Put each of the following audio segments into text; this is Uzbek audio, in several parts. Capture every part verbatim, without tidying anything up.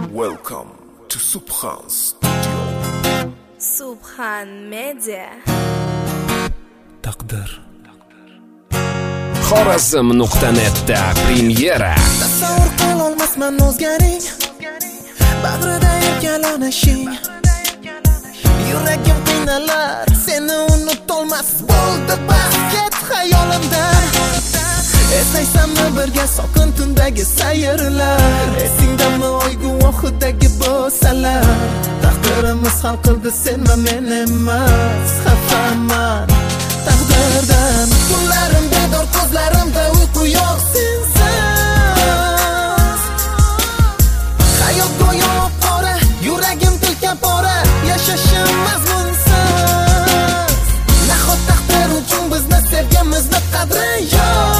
Welcome to Subhan Studio. Subhan Media. Taqdir. Xorazm nuqta netda premyera. Tasavvur qilolmasman o'zgaring, bag'rida erkalanishing. Yuragim qiynalar, seni unutolmas bo'ldi bas ket xayolimdan. Eslaysanmi birga sokin tundagi sayrlar, esingdami oy guvohidagi bo'salar. Taqdirimiz hal qildi sen va men emas, xafaman taqdirdan. Kunlarim bedor, ko'zlarimda uyqu yo'q sensiz. Hayot go'yo qora, yuragim tilka pora, yashashim mazmunsiz. Nahot taqdir uchun bizni sevganimizni qadri yo'q.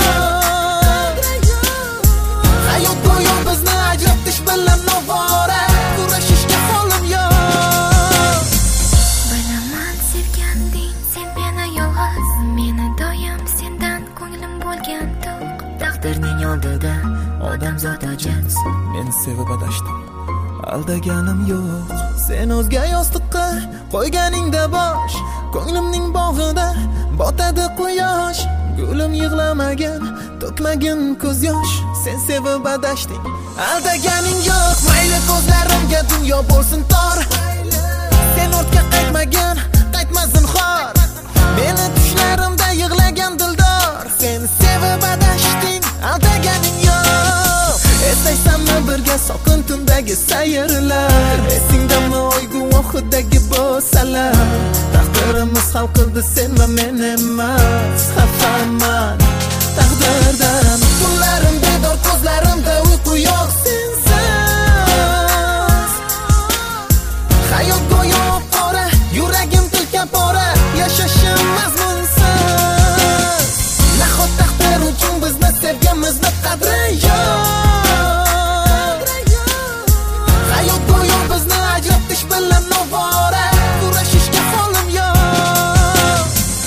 Hayot go'yo bizni ajratish bilan novora, kurashishga holim yo'q. Bilaman sevganding sen meni yolg'iz, meni doim sendan ko'nglim bo'lgan to'q. Taqdirning oldida odamzod ajiz, Men sevib adashdim, aldaganim yo'q. Sen o'zga yostiqqa qo'yganingda bosh, ko'nglimning bog'ida botadi quyosh. Gulim yig'lamagan, to'kmagin ko'z yosh. Sen sevib adashding, aldaganing yo'q. Mayli ko'zlarimga dunyo bo'lsin tor, sen ortga qaytmagan, qaytma zinhor. Meni tushlarimda yig'lagan dildor, sen sevib adashding, aldaganing yo'q. Eslaysanmi birga sokin tundagi sayrlar, esingdami oy guvohidagi bo'salar. Taqdirimiz hal qildi sen va men emas, xafaman taqdirdan. Kunlarim bedor, ko'zlarimda uyqu yo'q sensiz. Hayot go'yo qora, yuragim tilka pora, yashashim mazmunsiz. Nahot taqdir uchun bizni sevganimizni qadri yo'q. Hayot go'yo bizni ajratish bilan novora, kurashishga holim yo'q.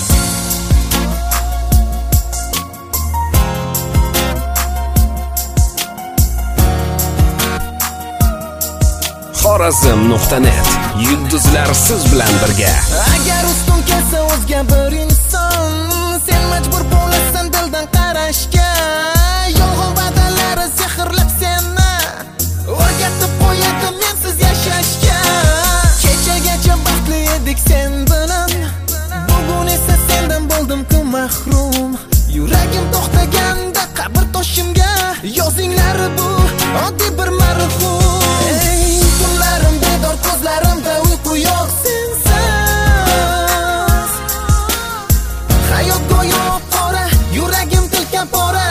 Xorazm nuqta net. Yulduzlar siz bilan birga. Agar ustun kelsa o'zga bir inson, sen majbur bo'lasan dildan qarashga. Yolg'on va'dalari sehrlab seni o'rgatib qo'yadi mensiz yashashga. Kechagacha baxtli edik sen bilan, bugun esa sendan bo'ldim-ku mahrum. Yuragim to'xtaganda qabr toshimga yozinglar bu oddiy bir marhum. Ey kunlarim bedor, ko'zlarimda uyqu yo'q sensiz. Hayot go'yo qora, yuragim tilka pora,